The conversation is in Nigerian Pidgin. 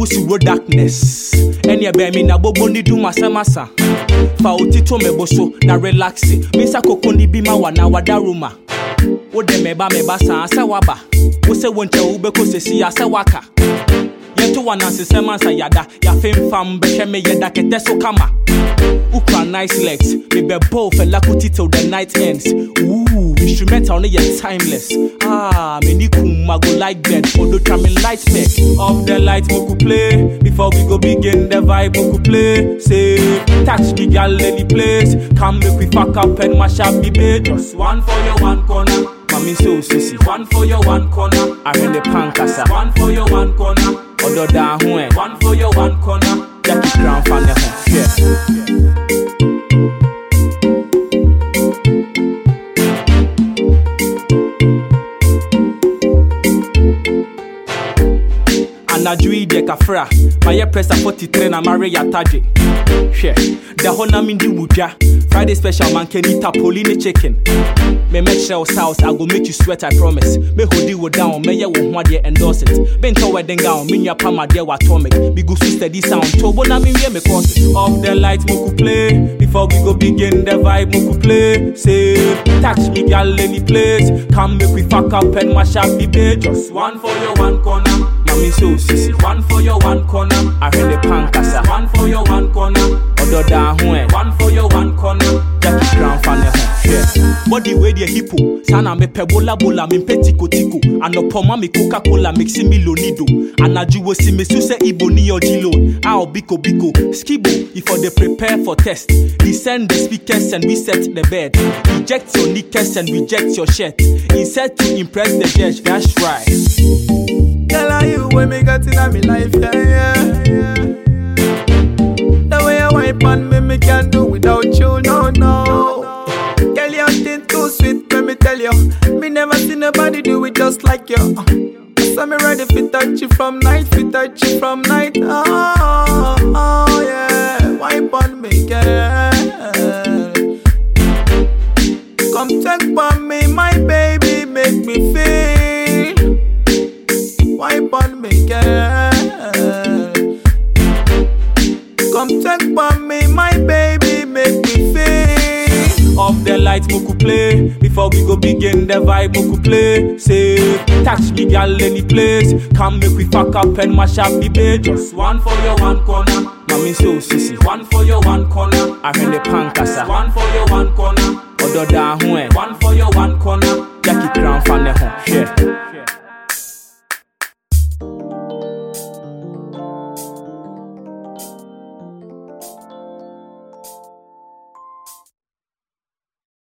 musu road darkness. Any me na bobo ni do masa. Fa otito me boso na relax. Misa kokoni bi ma wana wadaruma. Wo de meba sa asa waba. Wo se wonche ubeko sesi asa waka. Yeto wana sisema sa yada. Ya fem fam behwe me yeda kete so kama. Ukra nice legs. Me be both and lakuti till the night ends. Ooh, instrumental ne yet timeless. Ah, me ni kuma go like that. Odo tramming light spec. Off the light moku play. Before we go begin the vibe moku play. Say, touch me gal any place. Come make we fuck up and mash up the bed. Just one for your one corner. Mami so sissy. One for your one corner. I hear the pankasa. One for your one corner. Odo da hue. One for your one corner. Jackie Crown fan the home. Yeah. Anajui de kafra, my pressa 43 na marry yataje. Share, the hona mindi wuja. Friday special man can eat Pauline chicken. Me make sure house, I go make you sweat, I promise. Me hold you down, me ya won't want endorse it. Bento wedding gown, me ya pama dear atomic. Be go steady sound, tobo na me me cause it. Off the light moku play, before we go begin the vibe moku play. Say, touch me gal any place. Come make we fuck up and mash up the bed. Just one for your one corner. Mami so sissy. One for your one corner. I heard the pankasa. One for your one corner. Odo da hue. One for your one corner. Jackie Crown fan the home. Yeah. Body way the hippo. Sana me pebola bola me petiko tiko. Anopoma me Coca-Cola mixing me lonido. Anaju wo si me suse iboni or jilo. Ao biko biko. Skibo if they prepare for test. Descend the speakers and reset the bed. Eject your knickers and reject your shirt. Instead to impress the judge. That's right. Tell you when me got in my life, yeah. The way I wipe on me can't do without you, no. Girl, your thing too sweet, let me tell you. Me never seen nobody do it just like you. So me ready to touch you from night, Oh, yeah, wipe on me, girl. Come check on me, my baby, make me feel. Wipe on me, girl. Come check on me, my baby, make me feel. Off the light moku play, before we go begin the vibe moku play. Say, touch me gal any place. Come make we fuck up and mash up the bed. Just one for your one corner. Mami so sissy. One for your one corner. I heard the pankasa. One for your one corner. Odo da hue. One for your one corner.